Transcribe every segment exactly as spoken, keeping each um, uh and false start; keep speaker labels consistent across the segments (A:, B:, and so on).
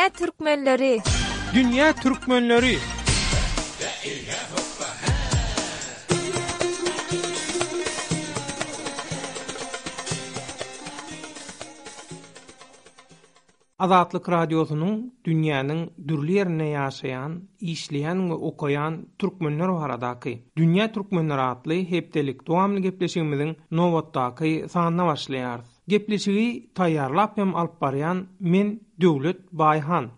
A: Dünya Türkmenleri.
B: Dünya Türkmenleri. Azatlyk radiosynyň dünýäniň dürli ýerine ýaşaýan, işleýän we okaýan türkmenler baradaky Dünya Türkmenleri adly hepdelik dowamly gepleşigimiziň nowatdaky sanyna başlaýar. Gepleşigi taýýarlap hem alyp barýan men Döwlet Baýhan.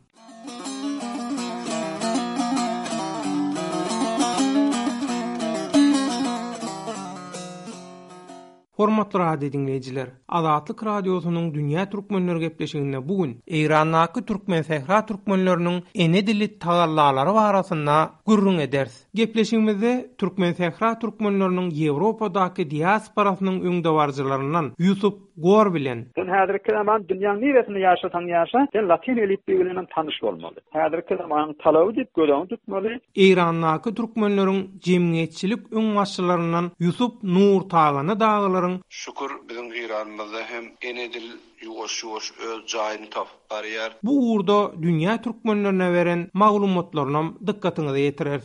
B: Hormatly radio dinleyijiler, Azatlyk radiosynyň Dünya Türkmenleri gepleşiginde bugün Eýrandaky türkmen sähra türkmenleriniň ene dili tagallalary barasynda gurrun ederiz. Gepleşigimizde türkmen sähra türkmenleriniň Ýewropadaky diasporasynyň öňdewarjylaryndan Ýusup Gor bilen.
C: Sen häzirki zaman dünýäň niresinde ýaşatan ýaşa, sen Latin elitbi bilen tanyş bolmaly. Häzirki zaman talaby dip gören tutmaly.
B: Eýrandaky türkmenleriň jemgyýetçilik öňbaşçylaryndan Ýusup Nur Tagany dagalaryň
D: şükür bizim İranymyzda hem ene dil ýuwaş-ýuwaş öz jaýyny tapyp barýar.
B: Bu uğurda dünýä türkmenlerine beren maglumatlaryna dikkatiňizi ýetirer.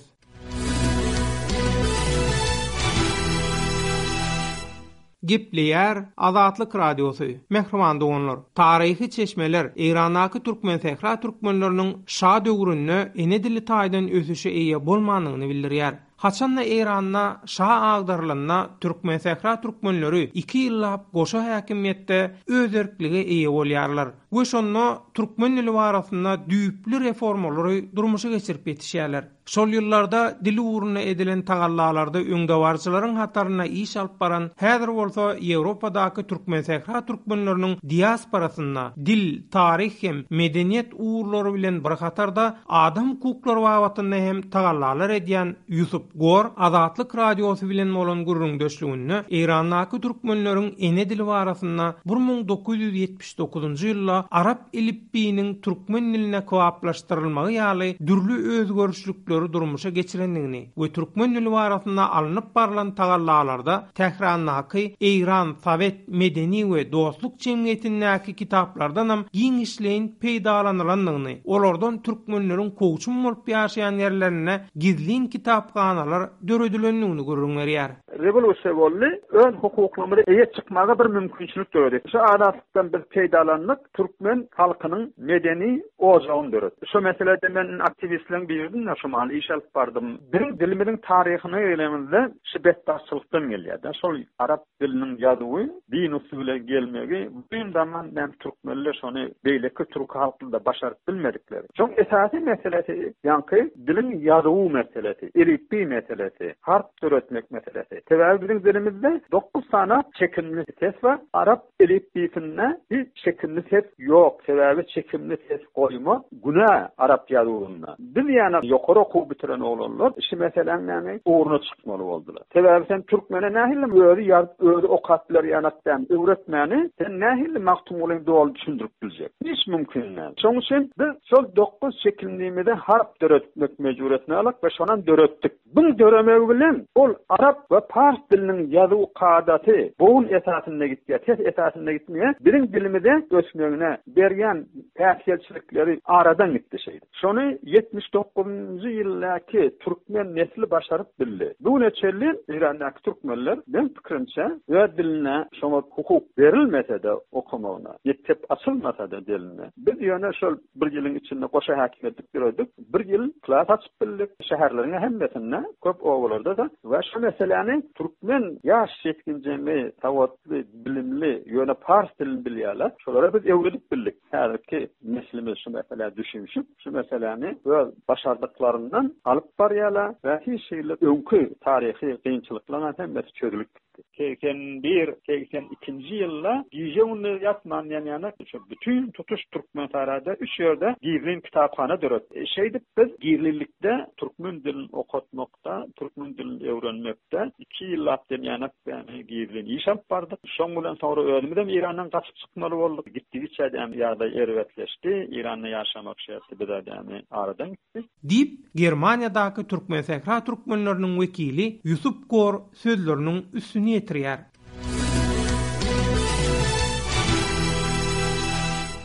B: Gepleýär Azatlyk radiosu. Mehriman doganlar, taryhy çeşmeler Eýrandaky türkmen sähra türkmenleriniň şa döwründe ene dili taýdan ösüşe eýe bolmanyny bildirýär. Haçanna Eýranda şa agdarlyna türkmen sähra türkmenleri iki ýyllap goşa häkimiýetde öz erklige eýe bolýarlar. We şonda türkmen dili barasynda düýpli reformalary durmuşa geçirip ýetişýärler. Şol ýyllarda dili uğruna edilen tagallarlarda öňdewarjylaryň hataryna iş alyp baran, häzir bolsa Ýewropadaky türkmen sähra türkmenleriniň diasporasynda dil, tarih hem medeniýet uğurlary bilen bir hatarda adam hukuklary babatynda hem tagallar edýän Ýusup Gor Azatlyk radiosu bilen bolan gurrundaşlygyny Eýrandaky türkmenleriň ene dili barasynda bir ming dokuz ýüz ýetmiş dokuzinji ýylda arap elipbiiniň türkmen diline kowaplaşdyrylmagy ýaly dürli özgörüşlikleri durmuşa geçirenligini we türkmen dili barasynda alınıp barılan tagallarlarda Tehrandaky Eýran Sowet medeni we dostluk jemgyýetindäki kitaplardan hem giň işleýin peýdalanylanlygyny, olardan türkmenleriň kowçum bolup ýaşaýan ýerlerine gizlin kitapxanalar döredilenligini görürler.
C: Revolüsiýa boldy, ön hukuklary eýe çykmaga bir mümkinçilik döredi. Şu adatdan bir peýdalanlyk türkmen halkynyň medeni ojagyny döredi. Şu meselede men aktivistliň birdim, şu maly iş alyp bardym. Bir dilimiň taryhyny öýrenmede şu betdaşçylykdan gelýär. Şol arap diliniň ýazywy, din usuly gelmegi, bu zaman men türkmenler şonu beýleki türk halkynda başaryp bilmedikleri. Çok esasy meselesi, ýa-ni dilin ýazywy meselesi, elitbi meselesi, harf öğretmek meselesi. Sebäbi bizim dilimizde dokuz tane çekimli ses var. Arap elitbisinde bir çekimli ses yok. Sebäbi çekimli ses koyma günä arap ýazgynda. Biz ýa-ni ýokary okuw bitiren oglanlar işi meselen näme uğruna çykmaly boldular. Sebäbi sen türkmene nähili öýdi ýar öýdi okatlar ýanatdan öwretmäni sen nähili maktumlyň dol düşündirip biljek. Hiç mümkin näme. Şoň üçin biz şol dokuz çekimlimede harf döretmek mecburiyetini alyp we şonan döretdik. Bu döremek bilen ol arap we fars diliniň ýazyw kadaty buň esasynda gitýär, tes esasynda gitmeýär. Birin dilimide göçmegine bergen täsirçilikleri aradan gitdi şeýdi. Şonu ýetmiş dokuzunji ýyllaky türkmen nesli başaryp bildi. Bu neçeli Eýrandaky türkmenler men pikirimçe we diline şoňa hukuk berilmese de okumagyna, ýetip açylmasa da diline. Biz ýöne şol bir ýylyň içinde goşa häkimetlik berdik. Bir ýyl klas açyp bildik. Şäherleriň hemmesinde köp owalarda da we şu meseleni türkmen ýaş ýetkinjemi, tawatly, bilimli ýöne fars dilini bilýärler. Şolara biz öwredip bildik. Häzirki neslimiz şu mesele düşünşüp, şu meseleni we başardıklarından alyp barýarlar we hiç şeýle öňkü taryhy kynçylyklardan hemmesi çözülüp seksen bir seksen ikinji ýylda Gijewnny ýatman ýany şu bütün tutuş türkmen tarada üç ýerde gizlin kitapxana döret. E, şeýdip biz gizlilikde türkmen dilini okutmakda, türkmen dilini öwrenmekde iki ýyllap ýany ýany gizlin iş alyp bardyk. Şoň bilen sonra özümizem Eýrandan gaçyp çykmaly boldyk. Gitdigiçe hem ýa-da erwetleşdi. Eýranda ýaşamak şerti bilen aradan gitdi.
B: Dip Germaniýadaky türkmen sähra türkmenleriniň wekili Ýusup Gor sözleriniň üstüne ýetirýär.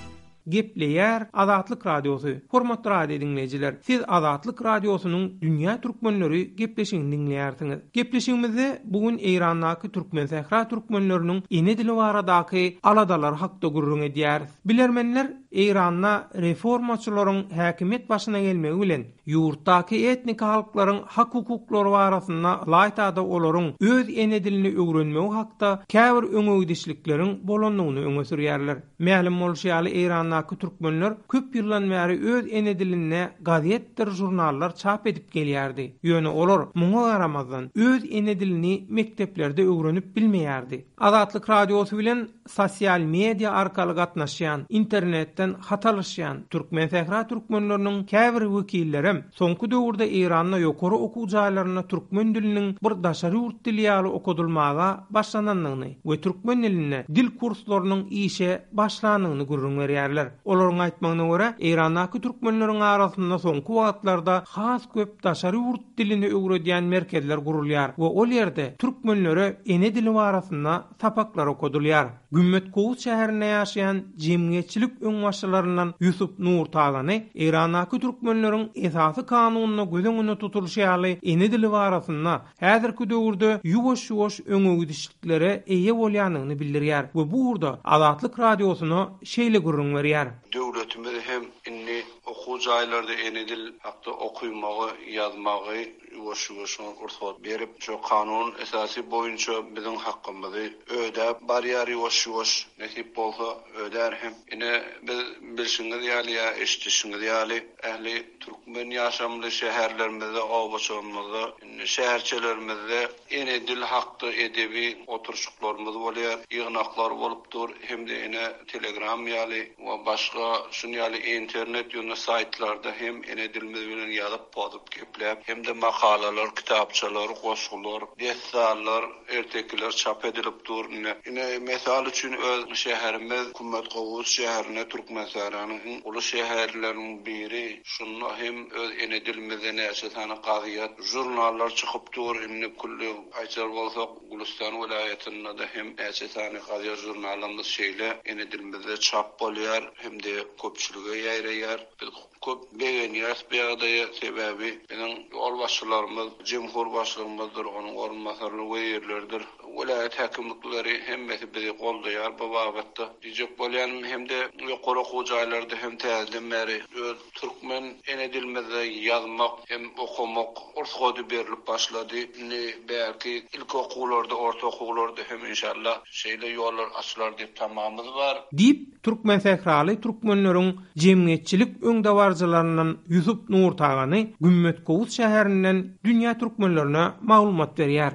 B: Gepleýär Azatlyk radiosu. Hormatly radio dinleýijiler, siz Azatlyk radiosynyň dünýä türkmenleri gepleşigini dinleýärsiňiz. Gepleşigimizde bugün Eýrandaky türkmen sähra türkmenleriniň ene dili baradaky aladalar hakda gurrun edýäris. Bilermenler Eýranda reformaçylaryň häkimet başyna gelmegi bilen ýurtdaky etnik halklaryň hak hukuklary barasynda laýtada olaryň öz ene dilini öwrenmegi hakda käbir öňüdişlikleriň bolanlygyny öňe sürýärler. Mälim bolşýaly Eýrandaky türkmenler köp ýyldan bäri öz ene diline gazetler, jurnallar çap edip gelýärdi. Ýöne olar muňa garamazdan öz ene dilini mekteplerde öwrenip bilmeýärdi. Azatlyk radiosy bilen sosial media arkaly gatnaşýan, internetten hatalaşýan türkmen sähra türkmenleriniň käbir wekilleri soňky döwürde Eýranda ýokary okuw jaýlaryna türkmen diliniň bir daşary ýurt dili ýaly okudylmaga başlananlygyny we türkmen diline dil kurslarynyň işe başlananyny gurrun berýärler. Olaryň aýtmagyna görä, Eýrandaky türkmenleriň arasynda soňky wagtlarda has köp daşary ýurt dilini öwredýän merkezler gurulýar we ol ýerde türkmenlere ene dili barasynda tapaklar okudylýar. Gümmet Kowuz şäherinde ýaşaýan jemgyýetçilik öňbaşçylaryndan Ýusup Nurtagany Eýrandaky türkmenleriň esasy kanunyna göz tutulýaly ene dili barasynda häzirki döwürde ýuwaş-ýuwaş öňüdişliklere eýe bolýanyny bildirýär we bu urda Azatlyk radiosyny şeýle gurrun berýär.
D: Döwletimiz hem inni okuw jaýlarda ene dil hakda okuýmagy, ýazmagy ýuwaş-ýuwaş ursat berip, şu kanun esasy boýunça biziň hakkymyzy ödäp barýar ýuwaş-ýuwaş nesip bolsa ödär hem. Ine biz bilşiňiz ýaly ýa eşitişiňiz ýaly ähli türkmen ýaşamly şäherlerimizde, awbaşlarymyzda, şäherçelerimizde ene dil hakda edebi oturşuklarymyz bolýar, ýygnaklar bolupdyr, hem de ene Telegram ýaly we başga şun ýaly internet ýöne saytlarda hem ene dilimiz bilen ýazyp bozup gepläp, hem de makalalar, kitapçalar, goşgular, dessallar, ertekler çap edilipdir. Ine mesal üçin öz şäherimiz Gümmet Kowuz şäherine türkmen sähranyň uly şäherläriniň biri. Şunda hem öz ene dilimizde näçe tane gaziýat, jurnallar çykypdyr. Emne kulli aýtar bolsak Gulistan vilayetinde de hem näçe tane gaziýat jurnallarymyz şeýle ene dilimizde çap bolýar, hem de köpçülige ýaýraýar. Köp beýenýär beýagdaýa sebebi benim ol başçylarymyz, jemhur başlygymyzdyr, onuň orunmasarly weýerlerdir. Vilayet häkimlikleri hemmesi bizi goldaýar bu wagtda. Dijek bolýan hem de ýokary okuw jaýlarda hem täzeden beri öz türkmen ene dilimizde ýazmak hem okumak ursady berilip başlady. Ne belki ilk okuwlarda, orta okuwlarda hem inşallah şeýle ýollar açylar diýip tamamyz bar.
B: Dip türkmen sähraly türkmenleriň jemgyýetçilik öňdawarjylaryndan Ýusup Nurtagany Gümmet Kowuz şäherinden dünýä türkmenlerine maglumat berýär.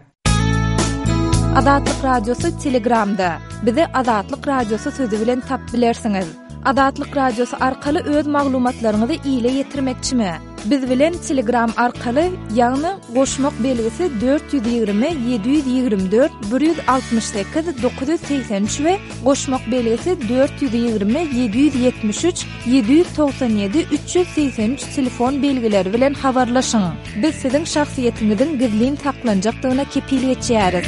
A: Azatlyk radiosu Telegramda. Bizi Azatlyk radiosu sözü bilen tap bilersiňiz. Azatlyk radiosu arkaly öz maglumatlaryňyzy ýyla ýetirmekçimi? Biz bilen Telegram arkaly ýagny goşmak belgisi dört yüz ýygrimi yedi yüz ýygrimi dört bir yüz altmış sekiz dokuz yüz seksen üç we goşmak belgisi dört yüz ýygrimi yedi yüz ýetmiş üç yedi yüz toksan ýedi üç yüz seksen üç telefon belgileri bilen habarlaşyň. Biz siziň şahsiýetiňiziň gizlin saklanjakdygyna kepillik etýäris.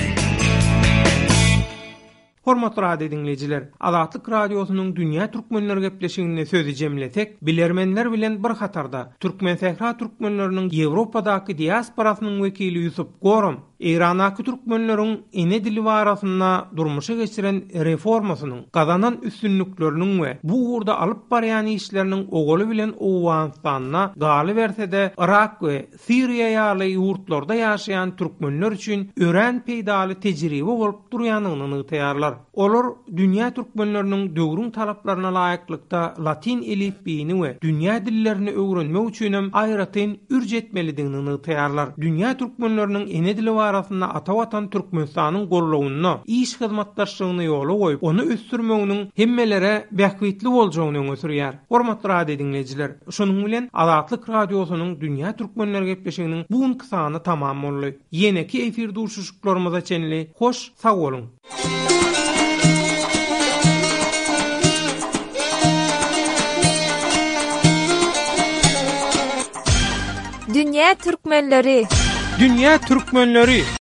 B: Hormatly radio dinleyijiler, Azatlyk radiosynyň dünýä türkmenleri gepleşigine sözü jemletek, bilermenler bilen bir hatarda türkmen sähra türkmenleriniň Ýewropadaky diasporasynyň wekili Ýusup Gorum Eýrandaky türkmenleriň ene dili barasynda durmuşa geçiren reformasynyň gazanan üstünlükleriniň we bu urda alyp barýan işleriniň ogaly bilen Owganistanyna galy bersede Irak we Siriýa ýaly ýurtlarda ýaşaýan türkmenler üçin ören peýdaly tejribe bolup durýanyny ýytaýarlar. Olar dünýä türkmenleriniň döwrüň talaplaryna laýyklykda latin elifbiini we dünýä dillerini öwrenmek üçin aýratyn ürjetmelidigini ýytaýarlar. Dünýä türkmenleriniň ene dili arasynda Atawatan Türkmenistanyň gollawuny, iş hyzmatdaşlygyny ýola goýup, onu üstürmeginiň hemmelere bähwitli boljagyny öňe sürýär. Hormatly radio dinleyijiler, şonuň bilen Azatlyk radiosynyň dünýä türkmenleri gepleşiginiň bu ünksany tamam boldy. Ýeneki efir durşuşyklarymyza çenli hoş sag bolun.
A: Dünýä türkmenleri.
B: Dünýä türkmenleri.